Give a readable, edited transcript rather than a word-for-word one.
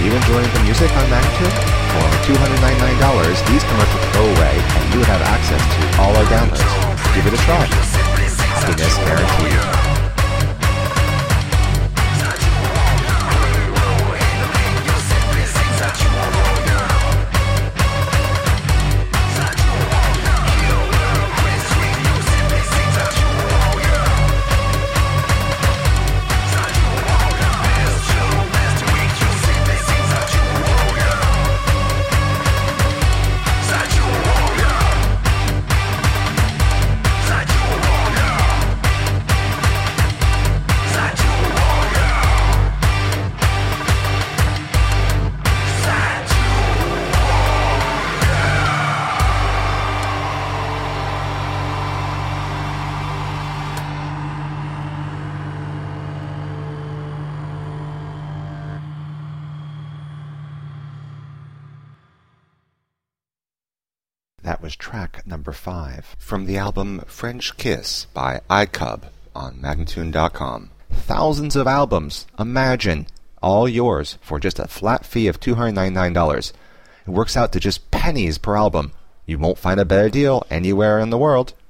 you enjoying the music on Magnitude? For only $299, these commercials go away and you would have access to all our downloads. Give it a try. Happiness guaranteed. That was track number 5 from the album French Kiss by iCub on Magnatune.com. Thousands of albums, imagine, all yours for just a flat fee of $299. It works out to just pennies per album. You won't find a better deal anywhere in the world.